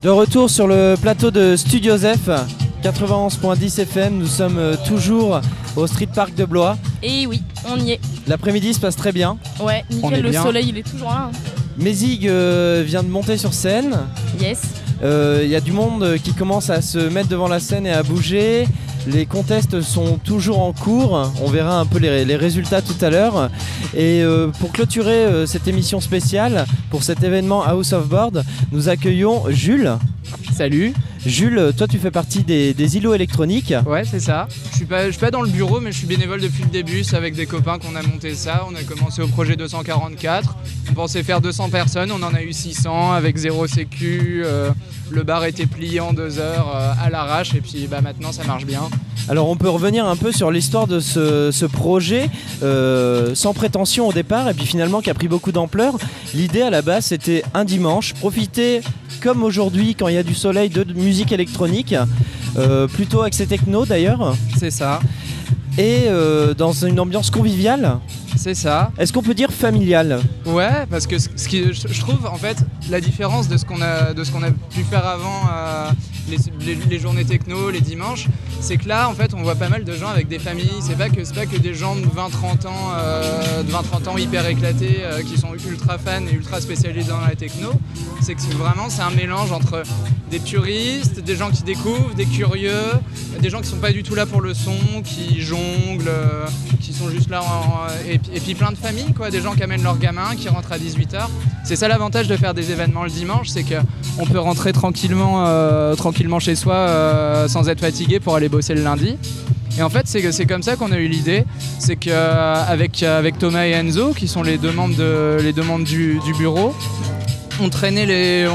De retour sur le plateau de Studio Zef, 91.10 FM, nous sommes toujours au Street Park de Blois. Et oui, on y est. L'après-midi se passe très bien. Ouais, nickel, le soleil il est toujours là. Mézig vient de monter sur scène. Yes. Y a du monde qui commence à se mettre devant la scène et à bouger. Les contests sont toujours en cours, on verra un peu les résultats tout à l'heure. Et pour clôturer cette émission spéciale, pour cet événement House of Board, nous accueillons Jules. Salut. Jules, toi tu fais partie des îlots électroniques. Ouais, c'est ça. Je suis pas dans le bureau, mais je suis bénévole depuis le début. C'est avec des copains qu'on a monté ça. On a commencé au projet 244. On pensait faire 200 personnes, on en a eu 600 avec zéro sécu. Le bar était plié en 2 heures à l'arrache et puis maintenant ça marche bien. Alors on peut revenir un peu sur l'histoire de ce projet sans prétention au départ et puis finalement qui a pris beaucoup d'ampleur. L'idée à la base c'était un dimanche, profiter comme aujourd'hui quand il y a du soleil de musique électronique, plutôt axé techno d'ailleurs. C'est ça. Et dans une ambiance conviviale. C'est ça. Est-ce qu'on peut dire familiale ? Ouais, parce que je trouve en fait la différence de ce qu'on a pu faire avant les journées techno, les dimanches, c'est que là en fait on voit pas mal de gens avec des familles. C'est pas que des gens de 20-30 ans hyper éclatés qui sont ultra fans et ultra spécialisés dans la techno. C'est que vraiment c'est un mélange entre des puristes, des gens qui découvrent, des curieux, des gens qui sont pas du tout là pour le son, qui jonglent, qui sont juste là et puis plein de familles quoi, des gens qui amènent leurs gamins, qui rentrent à 18h. C'est ça l'avantage de faire des événements le dimanche, c'est qu'on peut rentrer tranquillement chez soi sans être fatigué pour aller bosser le lundi. Et en fait c'est comme ça qu'on a eu l'idée, c'est qu'avec Thomas et Enzo qui sont les deux membres du bureau, on traînait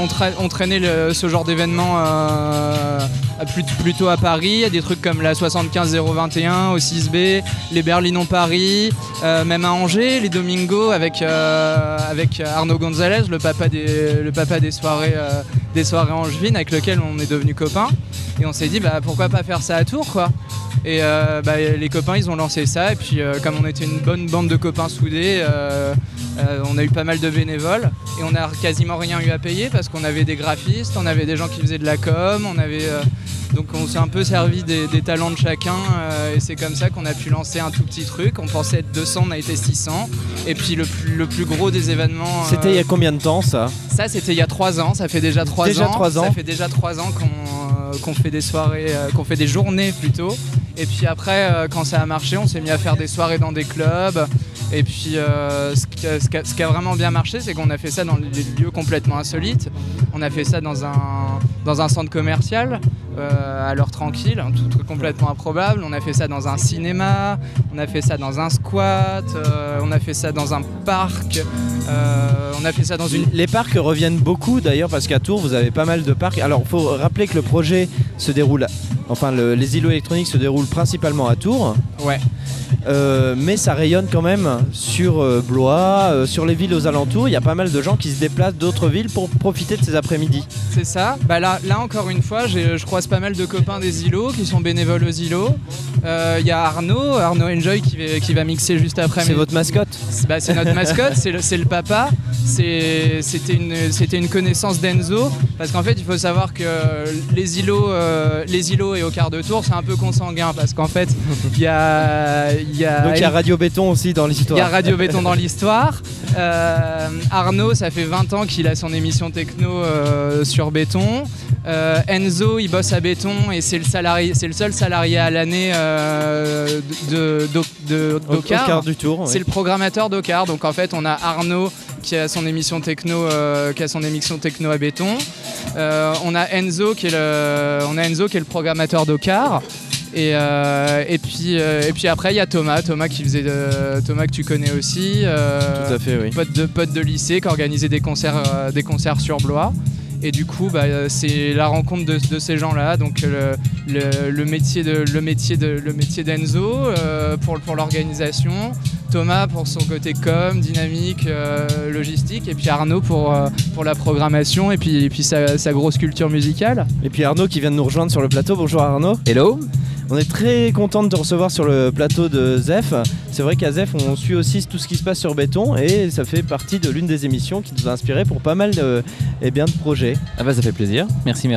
ce genre d'événement plutôt à Paris, à des trucs comme la 75021 au 6B, les Berlinons Paris, même à Angers, les Domingos avec Arnaud Gonzalez, le papa des soirées angevines avec lequel on est devenus copains. Et on s'est dit pourquoi pas faire ça à Tours quoi. Et les copains ils ont lancé ça et puis comme on était une bonne bande de copains soudés, on a eu pas mal de bénévoles et on a quasiment rien eu à payer parce qu'on avait des graphistes, on avait des gens qui faisaient de la com, donc on s'est un peu servi des talents de chacun et c'est comme ça qu'on a pu lancer un tout petit truc. On pensait être 200, on a été 600 et puis le plus gros des événements... C'était il y a combien de temps ça ? Ça c'était il y a 3 ans, ça fait déjà 3 ans. Ça fait déjà 3 ans qu'on fait des soirées, qu'on fait des journées plutôt. Et puis après, quand ça a marché, on s'est mis à faire des soirées dans des clubs. Et puis ce qui a vraiment bien marché, c'est qu'on a fait ça dans des lieux complètement insolites. On a fait ça dans un centre commercial, à l'heure tranquille, un truc complètement improbable. On a fait ça dans un cinéma, on a fait ça dans un squat, on a fait ça dans un parc, on a fait ça dans une... Les parcs reviennent beaucoup d'ailleurs parce qu'à Tours vous avez pas mal de parcs. Alors il faut rappeler que le projet se déroule, les îlots électroniques se déroulent principalement à Tours. Ouais. Mais ça rayonne quand même sur Blois, sur les villes aux alentours. Il y a pas mal de gens qui se déplacent d'autres villes pour profiter de ces après-midi. C'est ça. Là encore une fois, je croise pas mal de copains des îlots qui sont bénévoles aux îlots. Il y a Arnaud Enjoy qui va mixer juste après. C'est votre mascotte ? C'est notre mascotte, c'est le papa. C'était une connaissance d'Enzo parce qu'en fait il faut savoir que les îlots et au quart de tour c'est un peu consanguin parce qu'en fait il y a donc il y a Radio Béton aussi dans l'histoire. Il y a Radio Béton dans l'histoire. Arnaud, ça fait 20 ans qu'il a son émission techno sur Béton. Enzo, il bosse à Béton et c'est le seul salarié à l'année d'Ocar. Au quart du tour. C'est le programmateur d'Ocar. Donc en fait, on a Arnaud qui a son émission techno, à Béton. On a Enzo qui est le programmateur d'Ocar. Et puis après il y a Thomas que tu connais aussi, tout à fait, oui. pote de lycée qui organisait des concerts sur Blois. Et du coup c'est la rencontre de ces gens-là, donc le métier d'Enzo pour l'organisation, Thomas pour son côté com, dynamique, logistique, et puis Arnaud pour la programmation et puis sa grosse culture musicale. Et puis Arnaud qui vient de nous rejoindre sur le plateau. Bonjour Arnaud. Hello. On est très content de te recevoir sur le plateau de Zef. C'est vrai qu'à Zef, on suit aussi tout ce qui se passe sur Béton et ça fait partie de l'une des émissions qui nous a inspiré pour pas mal de projets. Ah bah ça fait plaisir, merci.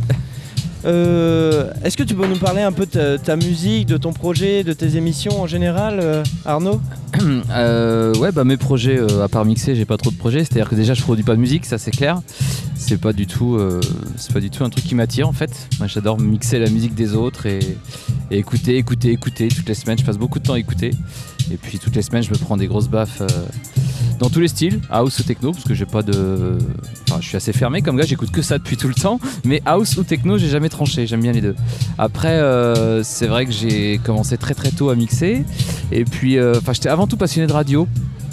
Est-ce que tu peux nous parler un peu de ta musique, de ton projet, de tes émissions en général, Arnaud ? Ouais, bah mes projets, à part mixer, j'ai pas trop de projets. C'est-à-dire que déjà je produis pas de musique, ça c'est clair. C'est pas du tout un truc qui m'attire en fait. Moi j'adore mixer la musique des autres et écouter. Toutes les semaines, je passe beaucoup de temps à écouter. Et puis toutes les semaines, je me prends des grosses baffes dans tous les styles, house ou techno, parce que j'ai pas de... Enfin, je suis assez fermé comme gars, j'écoute que ça depuis tout le temps. Mais house ou techno, j'ai jamais tranché, j'aime bien les deux. Après, c'est vrai que j'ai commencé très très tôt à mixer. Et puis, j'étais avant tout passionné de radio.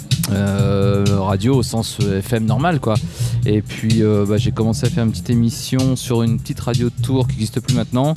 Radio au sens FM normal quoi. Et puis j'ai commencé à faire une petite émission sur une petite radio de Tours qui n'existe plus maintenant,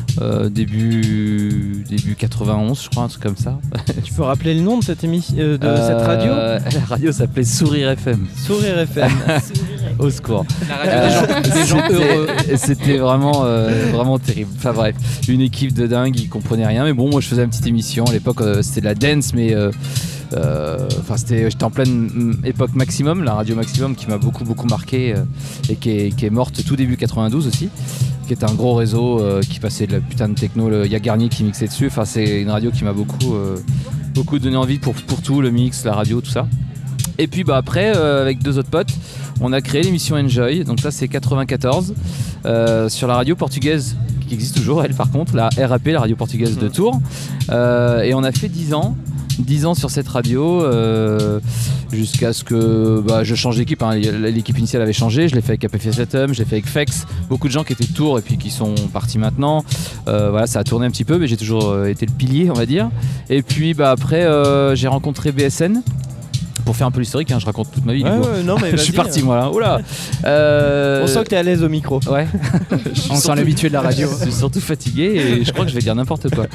début 91 je crois, un truc comme ça. Tu peux rappeler le nom de cette émission, cette radio ? La radio s'appelait Sourire FM. Sourire FM. Au secours. La radio des gens heureux. C'était vraiment terrible. Enfin bref, une équipe de dingue, ils comprenaient rien. Mais bon, moi je faisais une petite émission. À l'époque c'était de la dance, mais j'étais en pleine époque Maximum, la radio Maximum qui m'a beaucoup marqué et qui est morte tout début 92 aussi, qui était un gros réseau qui passait de la putain de techno. Il y a Garnier qui mixait dessus. Enfin, c'est une radio qui m'a beaucoup donné envie pour tout, le mix, la radio, tout ça. Et puis après, avec deux autres potes, on a créé l'émission Enjoy. Donc ça c'est 94 sur la radio portugaise qui existe toujours, elle par contre, la RAP, la radio portugaise de Tours. Et on a fait 10 ans sur cette radio jusqu'à ce que je change d'équipe. L'équipe initiale avait changé, je l'ai fait avec APFS Atom, je l'ai fait avec Fex, beaucoup de gens qui étaient de Tours et puis qui sont partis maintenant. Ça a tourné un petit peu, mais j'ai toujours été le pilier, on va dire. Et puis après j'ai rencontré BSN. Pour faire un peu l'historique, je raconte toute ma vie. Non, mais je suis parti moi là. Oula. On sent que t'es à l'aise au micro. Ouais. On sent l'habitué de la radio. Je suis surtout fatigué et je crois que je vais dire n'importe quoi.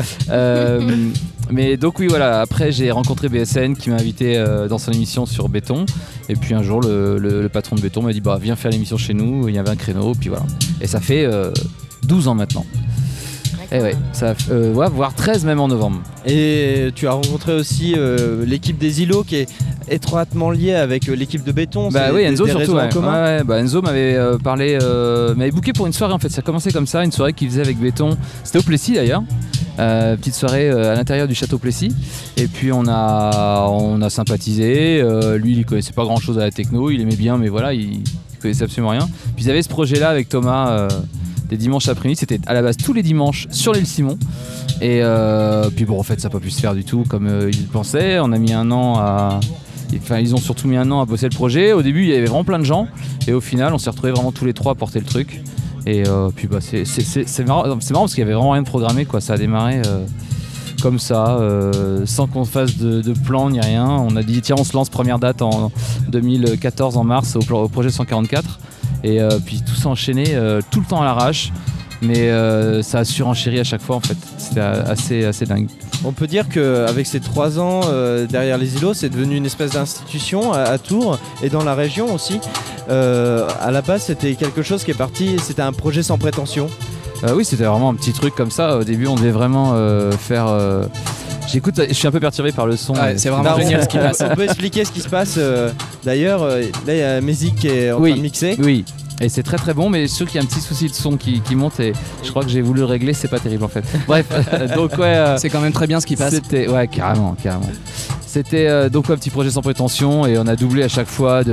Mais donc oui voilà. Après j'ai rencontré BSN qui m'a invité dans son émission sur Béton. Et puis un jour le patron de Béton m'a dit viens faire l'émission chez nous. Il y avait un créneau. Puis voilà. Et ça fait 12 ans maintenant. Et ouais, ça voire 13 même en novembre. Et tu as rencontré aussi l'équipe des îlots qui est étroitement liée avec l'équipe de Béton. Oui, Enzo surtout. Ouais. Enzo m'avait parlé, m'avait booké pour une soirée en fait. Ça commençait comme ça, une soirée qu'il faisait avec Béton. C'était au Plessis d'ailleurs. Petite soirée à l'intérieur du château Plessis. Et puis on a sympathisé. Lui, il connaissait pas grand chose à la techno. Il aimait bien, mais voilà, il connaissait absolument rien. Puis ils avaient ce projet-là avec Thomas. Des dimanches après-midi, c'était à la base tous les dimanches sur l'île Simon. Et puis en fait ça n'a pas pu se faire du tout comme ils pensaient. On a mis un an ils ont surtout mis un an à bosser le projet. Au début il y avait vraiment plein de gens et au final on s'est retrouvés vraiment tous les trois à porter le truc. Et puis c'est marrant parce qu'il y avait vraiment rien de programmé quoi. Ça a démarré comme ça, sans qu'on fasse de plan ni rien. On a dit tiens on se lance, première date en 2014 en mars au projet 144. Et puis tout s'est enchaîné tout le temps à l'arrache, mais ça a surenchéri à chaque fois en fait. C'était assez dingue. On peut dire qu'avec ces 3 ans derrière les îlots, c'est devenu une espèce d'institution à Tours et dans la région aussi. À la base, c'était quelque chose qui est parti, c'était un projet sans prétention. Oui, c'était vraiment un petit truc comme ça. Au début, on devait vraiment faire... J'écoute, je suis un peu perturbé par le son. C'est vraiment génial ce qui passe. On peut expliquer ce qui se passe. D'ailleurs, là il y a Mézic qui est en train de mixer. Oui. Et c'est très très bon, mais je suis sûr qu'il y a un petit souci de son qui monte et je crois que j'ai voulu le régler, c'est pas terrible en fait. Bref, donc ouais. C'est quand même très bien ce qui passe. Ouais, carrément. C'était donc un petit projet sans prétention et on a doublé à chaque fois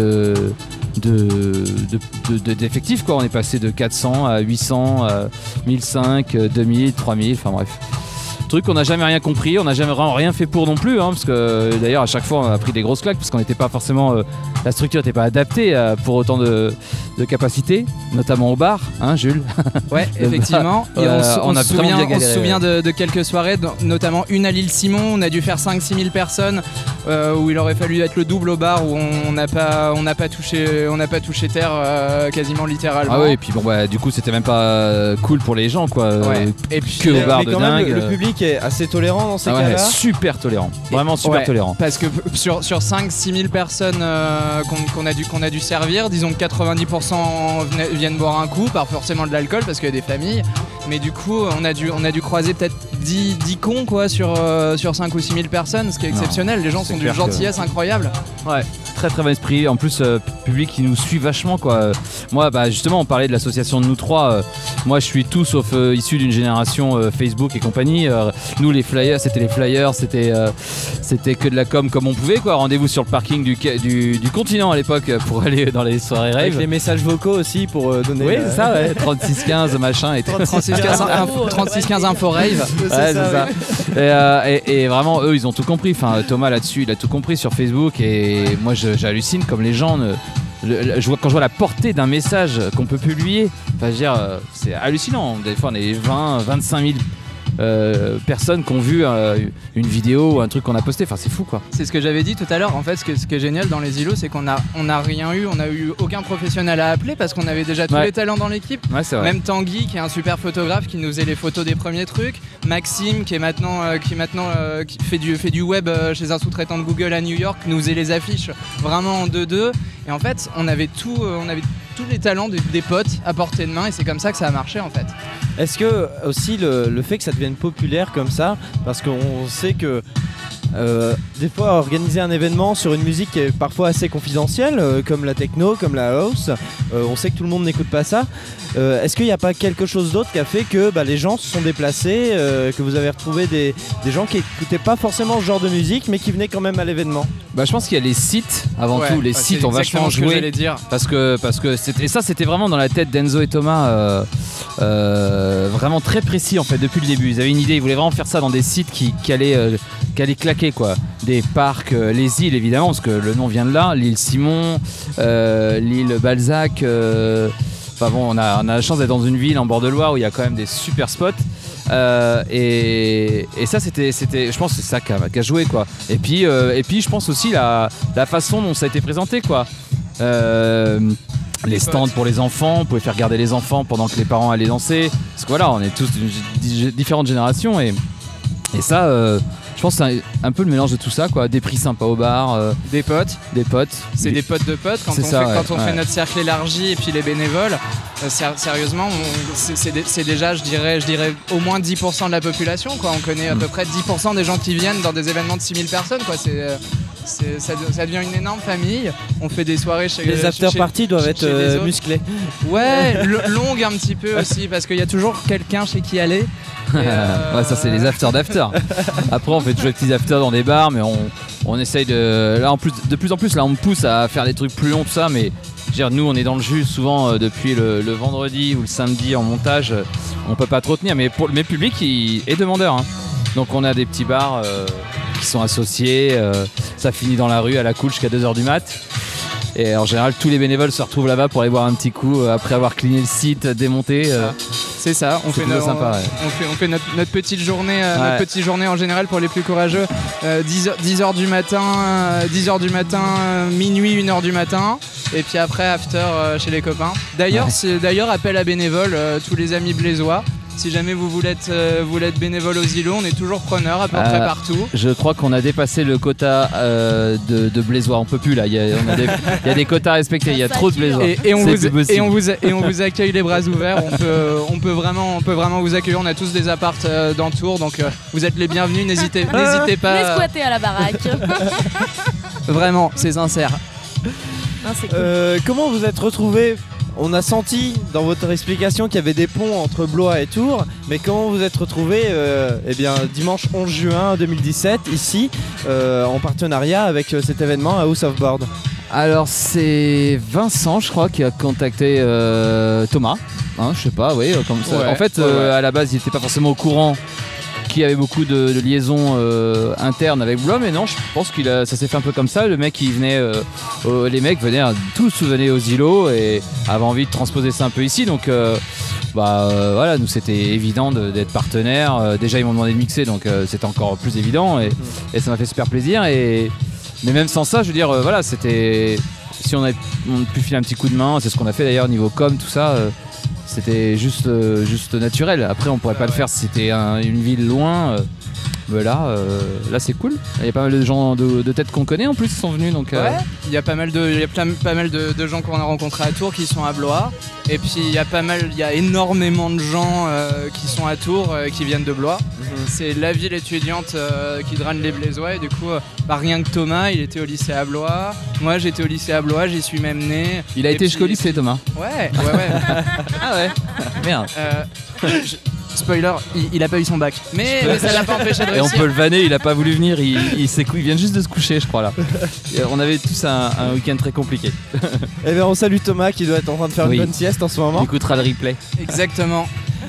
d'effectifs quoi. On est passé de 400 à 800, à 1005, 2000, 3000, enfin bref. Truc qu'on n'a jamais rien compris, on n'a jamais vraiment rien fait pour non plus, parce que d'ailleurs à chaque fois on a pris des grosses claques parce qu'on n'était pas forcément, la structure n'était pas adaptée pour autant de capacité, notamment au bar, Jules. Ouais, effectivement. Et on se souvient de quelques soirées, notamment une à l'île Simon, on a dû faire 5-6 000 personnes où il aurait fallu être le double au bar où on n'a pas touché terre quasiment littéralement. Ah oui, et puis du coup c'était même pas cool pour les gens quoi. Ouais. Et puis que au bar de dingue. Le public est assez tolérant dans ces cas-là. Super tolérant, vraiment super tolérant. Parce que sur 5-6 000 personnes qu'on a dû servir, disons que 90% viennent boire un coup, pas forcément de l'alcool parce qu'il y a des familles, mais du coup on a dû croiser peut-être 10 cons quoi sur 5 ou 6 000 personnes, ce qui est exceptionnel. Les gens sont d'une gentillesse incroyable. Ouais, très très bon esprit. En plus, public qui nous suit vachement quoi. Moi, justement, on parlait de l'association de nous trois. Moi, je suis tout sauf issu d'une génération Facebook et compagnie. Nous, les flyers, c'était que de la com comme on pouvait quoi. Rendez-vous sur le parking du continent à l'époque pour aller dans les soirées rave. Avec les messages vocaux aussi pour donner. Oui, c'est ça, ouais. 3615 machin et 3615 info rave. Ouais, c'est ça. Et vraiment, eux, ils ont tout compris. Enfin, Thomas là-dessus, il a tout compris sur Facebook. Et moi, j'hallucine comme les gens. Quand je vois la portée d'un message qu'on peut publier, enfin, je veux dire, c'est hallucinant. Des fois, on est 20, 25 000 personnes qui ont vu une vidéo ou un truc qu'on a posté. Enfin, c'est fou quoi. C'est ce que j'avais dit tout à l'heure. En fait, ce qui est génial dans les îlots, c'est qu'on a rien eu. On a eu aucun professionnel à appeler parce qu'on avait déjà tous les talents dans l'équipe. Ouais, c'est vrai. Même Tanguy, qui est un super photographe, qui nous faisait les photos des premiers trucs. Maxime, qui fait du web chez un sous-traitant de Google à New York, nous faisait les affiches vraiment en 2-2. Et en fait, on avait tous les talents des potes à portée de main. Et c'est comme ça que ça a marché en fait. Est-ce que aussi le fait que ça devienne populaire comme ça, parce qu'on sait que des fois organiser un événement sur une musique qui est parfois assez confidentielle, comme la techno, comme la house, on sait que tout le monde n'écoute pas ça. Est-ce qu'il n'y a pas quelque chose d'autre qui a fait que les gens se sont déplacés, que vous avez retrouvé des gens qui n'écoutaient pas forcément ce genre de musique mais qui venaient quand même à l'événement? Je pense qu'il y a les sites avant tout. Les sites ont vachement joué parce que c'était vraiment dans la tête d'Enzo et Thomas, vraiment très précis en fait depuis le début. Ils avaient une idée, ils voulaient vraiment faire ça dans des sites qui allaient claquer quoi. Des parcs, les îles évidemment parce que le nom vient de là, l'île Simon, l'île Balzac. Enfin bon, on a la chance d'être dans une ville en bord de Loire où il y a quand même des super spots. Et ça c'était je pense que c'est ça qui a joué quoi. Et puis je pense aussi la façon dont ça a été présenté quoi. Les stands pour les enfants, on pouvait faire garder les enfants pendant que les parents allaient danser. Parce que voilà, on est tous d'une différentes générations et ça je pense que c'est un peu le mélange de tout ça quoi. Des prix sympas au bar, des potes. C'est des potes de potes quand on fait notre cercle élargi et puis les bénévoles. Sérieusement, c'est déjà je dirais au moins 10% de la population quoi. On connaît à peu près 10% des gens qui viennent dans des événements de 6000 personnes quoi. Ça devient une énorme famille. On fait des soirées chez les after-parties doivent être musclés. Ouais, longues un petit peu aussi parce qu'il y a toujours quelqu'un chez qui aller. Ouais, ça c'est les after d'after. Après on fait toujours des petits afters dans des bars, mais on essaye de plus en plus là on me pousse à faire des trucs plus longs tout ça, mais je veux dire, nous on est dans le jus souvent depuis le vendredi ou le samedi en montage, on peut pas trop tenir, mais pour le public il est demandeur hein. Donc on a des petits bars qui sont associés, ça finit dans la rue à la cool jusqu'à 2h du mat. Et en général tous les bénévoles se retrouvent là-bas pour aller boire un petit coup après avoir cleané le site, démonté. C'est ça, on fait notre petite journée, notre petite journée en général pour les plus courageux. 10h du matin, minuit, 1h du matin. Et puis après after chez les copains. D'ailleurs, appel à bénévoles, tous les amis blésois. Si jamais vous voulez être bénévole aux îlots, on est toujours preneur à peu près partout. Je crois qu'on a dépassé le quota de blésois. On peut plus là. Il y a des quotas à respecter. Il y a trop de blésois. Et on vous accueille les bras ouverts. On peut vraiment vous accueillir. On a tous des apparts dans Tours, donc vous êtes les bienvenus. N'hésitez pas. Venez squatter à la baraque. Vraiment, c'est sincère. Non, c'est cool. Comment vous êtes retrouvés? On a senti dans votre explication qu'il y avait des ponts entre Blois et Tours, mais comment vous êtes retrouvés dimanche 11 juin 2017 ici en partenariat avec cet événement House of Board? Alors c'est Vincent je crois qui a contacté Thomas, hein, je sais pas, oui comme ça. Ouais, en fait à la base il était pas forcément au courant qu'il y avait beaucoup de liaisons internes avec Blois, mais non, je pense que ça s'est fait un peu comme ça. Le mec il venait, les mecs tous venaient aux îlots et avaient envie de transposer ça un peu ici, donc voilà, nous c'était évident d'être partenaires. Déjà ils m'ont demandé de mixer, donc c'était encore plus évident et ça m'a fait super plaisir. Mais même sans ça, je veux dire, voilà, c'était si on pu filer un petit coup de main, c'est ce qu'on a fait d'ailleurs niveau com, tout ça. C'était juste naturel. Après on pourrait pas le faire si c'était une ville loin. Mais là c'est cool. Il y a pas mal de gens de têtes qu'on connaît en plus qui sont venus. Donc, Ouais, il y a pas mal de gens qu'on a rencontrés à Tours qui sont à Blois. Et puis il y a énormément de gens qui sont à Tours qui viennent de Blois. C'est la ville étudiante qui draine les Blésois. Et du coup, rien que Thomas, il était au lycée à Blois. Moi, j'étais au lycée à Blois, j'y suis même né. Il a été jusqu'au lycée, Thomas. Ouais. Ah ouais. Merde. Spoiler, il a pas eu son bac. Mais ça l'a pas empêché de réussir. Et on peut le vanner, il a pas voulu venir, il vient juste de se coucher, je crois là. On avait tous un week-end très compliqué. Eh bien on salue Thomas qui doit être en train de faire une bonne sieste en ce moment. Il écoutera le replay. Exactement.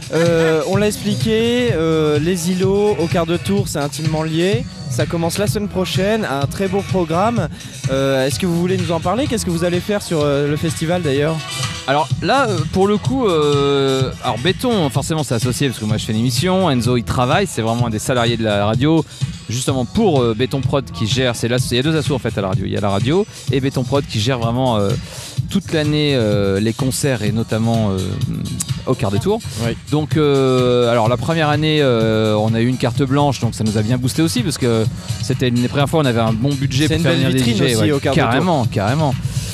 On l'a expliqué, les îlots au quart de tour c'est intimement lié. Ça commence la semaine prochaine, un très beau programme. Est-ce que vous voulez nous en parler? Qu'est-ce que vous allez faire sur le festival d'ailleurs? Alors là, pour le coup, alors Béton, forcément c'est associé parce que moi je fais une émission, Enzo il travaille, c'est vraiment un des salariés de la radio, justement pour Béton Prod qui gère, il y a deux assos en fait à la radio, il y a la radio et Béton Prod qui gère vraiment toute l'année les concerts et notamment au quart de tour. Oui. Donc alors la première année on a eu une carte blanche, donc ça nous a bien boosté aussi parce que c'était une des premières fois où on avait un bon budget pour faire venir des DJ aussi, au quart de tour. Carrément.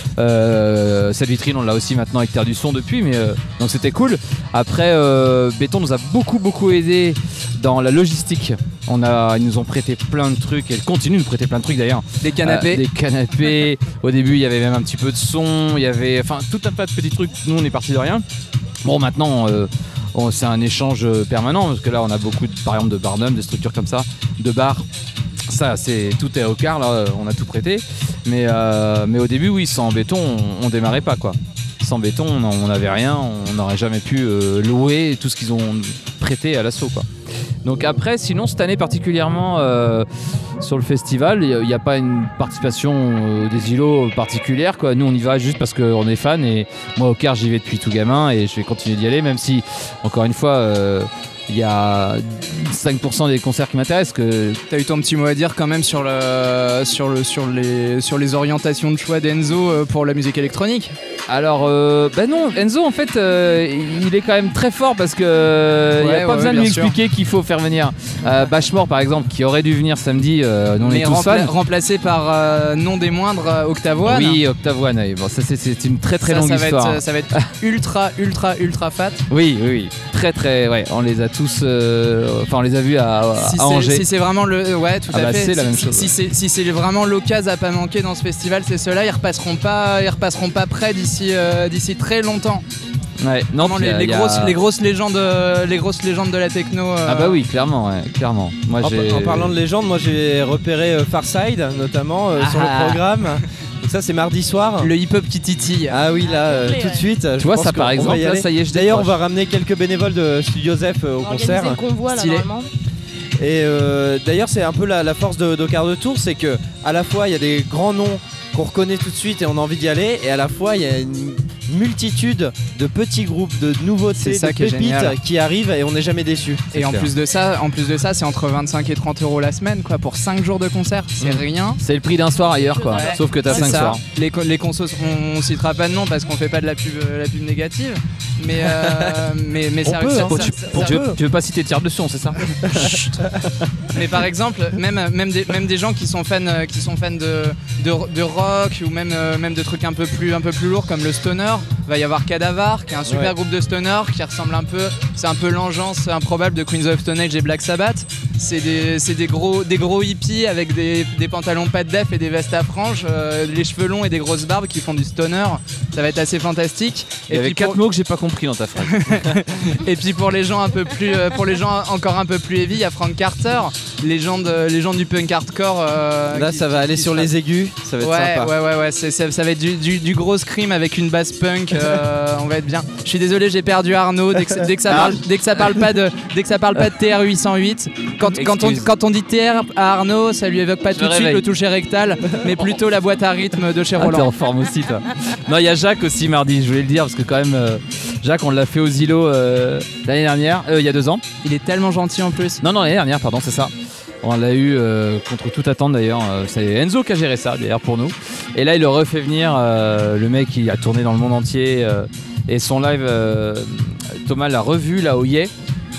Cette vitrine on l'a aussi maintenant avec Terre du Son depuis, mais donc c'était cool. Après Béton nous a beaucoup aidé dans la logistique. Ils nous ont prêté plein de trucs et ils continuent de nous prêter plein de trucs d'ailleurs. Des canapés. Au début il y avait même un petit peu de son, il y avait tout un tas de petits trucs. Nous on est parti de rien. Bon maintenant c'est un échange permanent parce que là on a beaucoup par exemple de barnum, des structures comme ça, de bars. Ça, tout est au quart, là, on a tout prêté. Mais au début, oui, sans Béton, on démarrait pas, quoi. Sans Béton, on n'avait rien, on n'aurait jamais pu louer tout ce qu'ils ont prêté à l'assaut, quoi. Donc après, sinon, cette année particulièrement, sur le festival, il n'y a pas une participation des îlots particulière, quoi. Nous, on y va juste parce qu'on est fans. Et moi, au quart, j'y vais depuis tout gamin et je vais continuer d'y aller, même si, encore une fois... il y a 5% des concerts qui m'intéressent. T'as eu ton petit mot à dire quand même sur les orientations de choix d'Enzo pour la musique électronique? Alors non, Enzo en fait il est quand même très fort parce que il n'y a pas besoin de lui expliquer qu'il faut faire venir Bashmore par exemple qui aurait dû venir samedi, nous on est tous fans. Remplacé par non des moindres Octave One. Oui, Octave One, oui. Bon, ça c'est une très longue histoire. Ça va être ultra fat. Oui, très ouais, on les a tous on les a vus à Angers. Si c'est vraiment le tout à fait. C'est la même chose. Si c'est vraiment l'occasion à pas manquer dans ce festival, c'est ceux-là, ils repasseront pas près d'ici très longtemps. Ouais, non, les grosses légendes de la techno. Ah bah oui, clairement. Moi, en parlant de légendes, moi j'ai repéré Farside notamment sur le programme. Donc ça c'est mardi soir. Le hip-hop qui titille. Ah oui là tout de suite. Tu vois ça par exemple, là ça y est. D'ailleurs on va ramener quelques bénévoles de Studio Zef au concert. Le convoi là normalement. Et d'ailleurs c'est un peu la force de quart de tour, c'est que à la fois il y a des grands noms qu'on reconnaît tout de suite et on a envie d'y aller, et à la fois il y a une multitude de petits groupes, de nouveautés, de pépites qui arrivent et on n'est jamais déçu. Et en plus de ça, c'est entre 25 et 30 € la semaine, quoi, pour 5 jours de concert, c'est rien. C'est le prix d'un soir ailleurs, quoi. Ouais. Sauf que t'as 5 soirs. Les consos, on citera pas de nom parce qu'on fait pas de la pub négative, mais tu veux pas citer Terre de Son, c'est ça? Mais par exemple, même des gens qui sont fans de rock ou même de trucs un peu plus lourds comme le stoner. Va y avoir Cadavar qui est un super groupe de stoner qui ressemble un peu, c'est un peu l'engeance improbable de Queens of Stone Age et Black Sabbath. C'est des gros hippies avec des pantalons pas de def et des vestes à franges, les cheveux longs et des grosses barbes qui font du stoner. Ça va être assez fantastique. Il y avait 4 mots que j'ai pas compris dans ta phrase. Et puis pour les gens encore un peu plus heavy, il y a Frank Carter, légende du punk hardcore. Là ça va aller sur les aigus, ça va être sympa. Ouais, ça va être du gros scream avec une basse punk, on va être bien. Je suis désolé, j'ai perdu Arnaud dès que ça parle pas de TR 808. Quand on dit TR à Arnaud, ça lui évoque pas tout de suite le toucher rectal, mais plutôt la boîte à rythme de chez Roland. T'es en forme aussi toi. Non, il y a Jacques aussi mardi, je voulais le dire parce que quand même Jacques on l'a fait aux îlots l'année dernière, il y a 2 ans. Il est tellement gentil en plus. Non, l'année dernière, pardon, c'est ça. On l'a eu contre toute attente d'ailleurs. C'est Enzo qui a géré ça d'ailleurs pour nous. Et là il le refait venir. Le mec il a tourné dans le monde entier. Et son live, Thomas l'a revu là au Yé.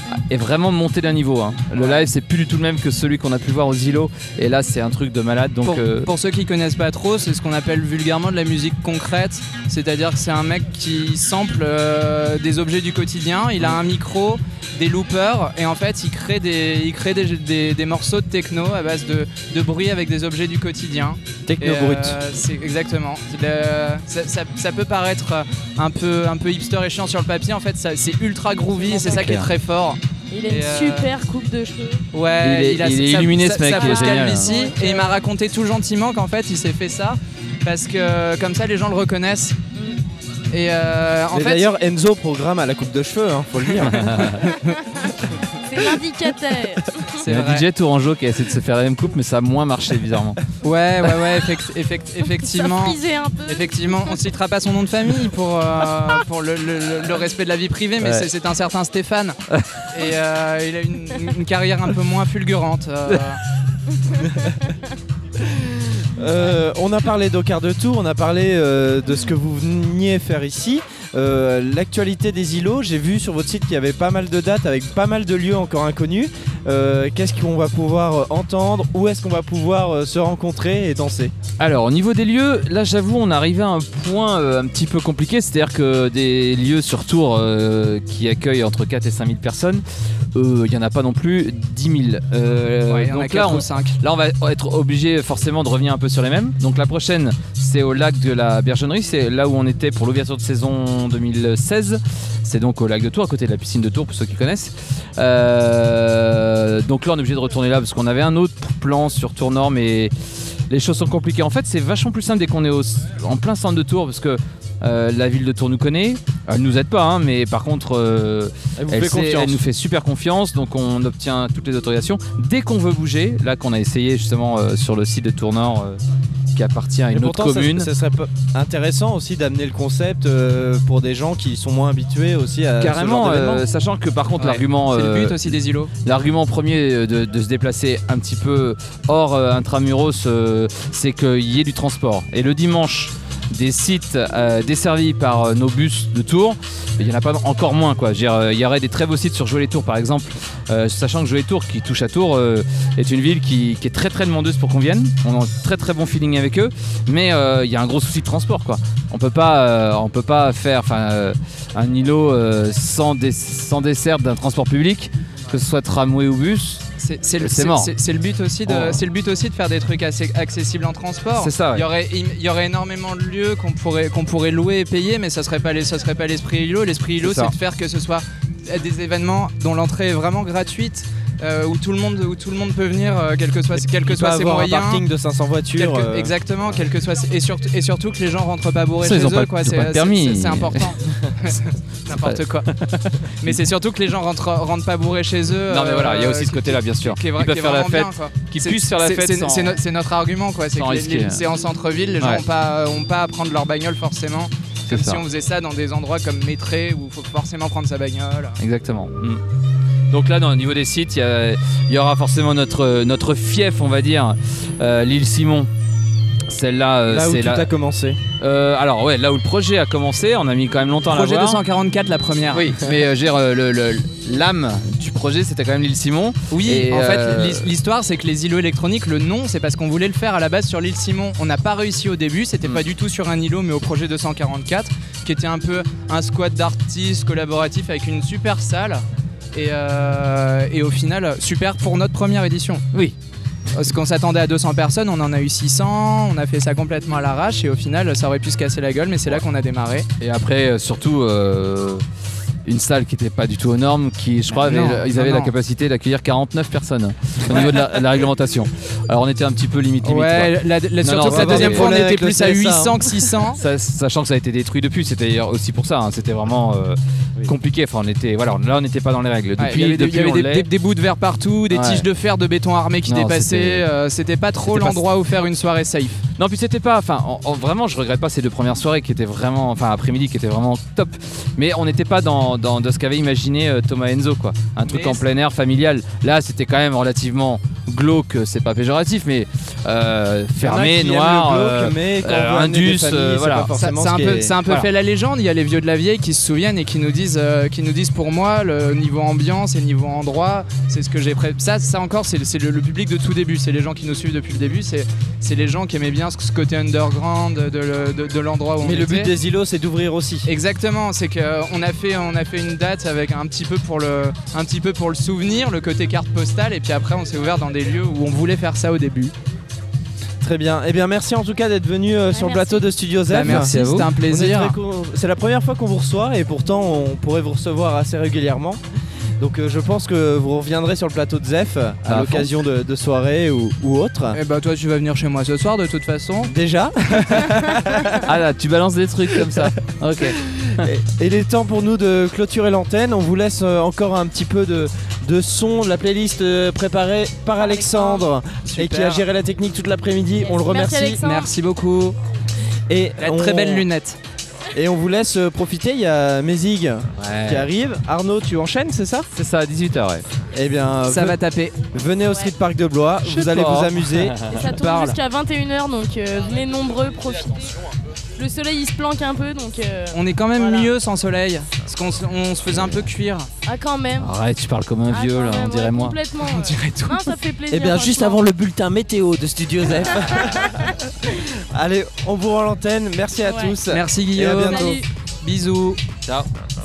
est vraiment monté d'un niveau. Hein. Le live, c'est plus du tout le même que celui qu'on a pu voir aux îlots. Et là, c'est un truc de malade. Donc, pour ceux qui connaissent pas trop, c'est ce qu'on appelle vulgairement de la musique concrète. C'est-à-dire que c'est un mec qui sample des objets du quotidien. Il a un micro, des loopers, et en fait, il crée des morceaux de techno à base de bruit avec des objets du quotidien. Techno brut. C'est exactement. Ça peut paraître un peu hipster et chiant sur le papier. En fait, c'est ultra groovy. Et c'est ça qui est très fort. Il a une super coupe de cheveux. Ouais, il est illuminé ce mec, il est génial. Ici, et il m'a raconté tout gentiment qu'en fait, il s'est fait ça parce que comme ça, les gens le reconnaissent. Et en fait, d'ailleurs, Enzo programme à la coupe de cheveux, faut le dire. C'est l'indicateur. C'est un DJ tourangeau qui a essayé de se faire la même coupe, mais ça a moins marché bizarrement. Ouais, effectivement. Ça frisait un peu. Effectivement, on ne citera pas son nom de famille pour le respect de la vie privée, mais c'est un certain Stéphane. Et il a une carrière un peu moins fulgurante. On a parlé d'Au Quart de Tour, on a parlé de ce que vous veniez faire ici. L'actualité des îlots, j'ai vu sur votre site qu'il y avait pas mal de dates avec pas mal de lieux encore inconnus. Qu'est-ce qu'on va pouvoir entendre? Où est-ce qu'on va pouvoir se rencontrer et danser? Alors au niveau des lieux, là j'avoue on est arrivé à un point un petit peu compliqué, c'est-à-dire que des lieux sur Tours qui accueillent entre 4 et 5 000 personnes, il n'y en a pas non plus 10 000. Donc là on va être obligé forcément de revenir un peu sur les mêmes. Donc la prochaine c'est au lac de la Bergennerie, c'est là où on était pour l'ouverture de saison 2016. C'est donc au lac de Tours, à côté de la piscine de Tours pour ceux qui connaissent. Donc là on est obligé de retourner là parce qu'on avait un autre plan sur Tours Nord, mais les choses sont compliquées. En fait c'est vachement plus simple dès qu'on est en plein centre de Tours parce que la ville de Tours nous connaît, elle nous aide pas mais par contre elle nous fait super confiance, donc on obtient toutes les autorisations dès qu'on veut bouger. Là qu'on a essayé justement sur le site de Tours Nord qui appartient à une autre commune. Ça serait intéressant aussi d'amener le concept pour des gens qui sont moins habitués aussi à carrément, ce genre d'événement. sachant que par contre l'argument c'est le but aussi des îlots. L'argument premier de se déplacer un petit peu hors intramuros, c'est qu'il y ait du transport. Et le dimanche, des sites desservis par nos bus de Tours, il n'y en a pas encore moins quoi. Il y aurait des très beaux sites sur Jouer-les-Tours par exemple, sachant que Jouer-les-Tours qui touche à Tours est une ville qui est très très demandeuse pour qu'on vienne. On a un très très bon feeling avec eux, mais il y a un gros souci de transport quoi. On peut pas faire un îlot sans desserte d'un transport public, que ce soit tramway ou bus. C'est le but aussi de faire des trucs assez accessibles en transport. C'est ça. Ouais. Il y aurait énormément de lieux qu'on pourrait louer et payer, mais ça serait pas l'esprit îlot. L'esprit îlot, c'est de faire que ce soit des événements dont l'entrée est vraiment gratuite. Où tout le monde peut venir, quel que soit ses moyens. Un parking de 500 voitures. Exactement, quel que soit et surtout que les gens rentrent pas bourrés chez eux, quoi. C'est important. N'importe quoi. Mais c'est surtout que les gens rentrent pas bourrés chez eux. Non mais voilà, il y a aussi ce côté-là bien sûr. Ils peuvent faire la fête, qu'ils puissent faire la fête sans. C'est notre argument quoi. C'est en centre-ville, les gens ont pas à prendre leur bagnole forcément. Comme si on faisait ça dans des endroits comme Métré où il faut forcément prendre sa bagnole. Exactement. Donc là, au niveau des sites, il y aura forcément notre fief, on va dire, l'île Simon. Celle-là, là où tout a commencé. Alors ouais, là où le projet a commencé, on a mis quand même longtemps à l'avoir. Projet 244, la première. Oui, mais l'âme du projet, c'était quand même l'île Simon. Oui, et en fait, l'histoire, c'est que les îlots électroniques, le nom, c'est parce qu'on voulait le faire à la base sur l'île Simon. On n'a pas réussi au début, c'était pas du tout sur un îlot, mais au projet 244, qui était un peu un squad d'artistes collaboratif avec une super salle. Et au final, super pour notre première édition. Oui. Parce qu'on s'attendait à 200 personnes, on en a eu 600, on a fait ça complètement à l'arrache et au final ça aurait pu se casser la gueule, mais c'est là qu'on a démarré. Et après surtout une salle qui n'était pas du tout aux normes, qui je crois ils avaient la capacité d'accueillir 49 personnes au niveau de la réglementation. Alors on était un petit peu limite. Ouais, surtout que la deuxième fois on était plus à 800 que 600. Sachant que ça a été détruit depuis, c'était aussi pour ça, c'était vraiment compliqué. Enfin on n'était pas dans les règles. Depuis, il y avait des bouts de verre partout, des tiges de fer de béton armé qui dépassaient. C'était pas trop l'endroit où faire une soirée safe. Non, puis c'était pas, vraiment je regrette pas ces deux premières soirées qui étaient vraiment, après-midi qui étaient vraiment top. Mais on n'était pas dans ce qu'avait imaginé Thomas Enzo quoi. Un truc en plein air familial. Là c'était quand même relativement glauque, c'est pas péjoratif, mais Il y en a fermé, qui aiment noir, le glauque, mais quand on veut amener des indus, familles, c'est voilà. pas forcément ce qui est- C'est un peu voilà. fait la légende. Il y a les vieux de la vieille qui se souviennent et qui nous disent pour moi, le niveau ambiance et le niveau endroit, c'est ce que j'ai ça encore, c'est le public de tout début. C'est les gens qui nous suivent depuis le début. C'est les gens qui aimaient bien ce côté underground de l'endroit où on Mais était. le but des îlots, c'est d'ouvrir aussi. Exactement, c'est qu'on a fait une date avec un petit peu pour le souvenir, le côté carte postale, et puis après on s'est ouvert dans des lieux où on voulait faire ça au début. Très bien. Eh bien, merci en tout cas d'être venu sur le merci. plateau de Studio Z. Bah, merci, à vous. c'était un On est plaisir. c'est la première fois qu'on vous reçoit et pourtant on pourrait vous recevoir assez régulièrement. Donc je pense que vous reviendrez sur le plateau de Zef à À l'occasion de soirées ou autres. Et bah toi tu vas venir chez moi ce soir de toute façon. Déjà. Ah là, tu balances des trucs comme ça. Ok. Et il est temps pour nous de clôturer l'antenne. On vous laisse encore un petit peu de son de la playlist préparée par Alexandre et qui a géré la technique toute l'après-midi. Yes. On le Merci, remercie. Alexandre. Merci beaucoup. Et La très belle lunette. Et on vous laisse profiter. Il y a Mézig qui arrive. Arnaud, tu enchaînes, c'est ça? C'est ça, à 18h, ouais. Eh bien, Ça va taper. venez au Street Park de Blois. Je Vous sais allez pas. vous amuser. Et ça tourne Parle. jusqu'à 21h, donc venez nombreux, profitez. Le soleil il se planque un peu, donc. On est quand même Voilà. mieux sans soleil. Parce qu'on se faisait un peu cuire. Ah, quand même. Arrête, tu parles comme un Ah, vieux quand là, même, on dirait ouais, moi. Complètement. On dirait tout. Non, ça fait plaisir. Eh bien, juste franchement. avant le bulletin météo de Studio Z. Allez, on vous rend l'antenne. Merci à Ouais. tous. Merci Et à Guillaume. bientôt. Salut. Bisous. Ciao.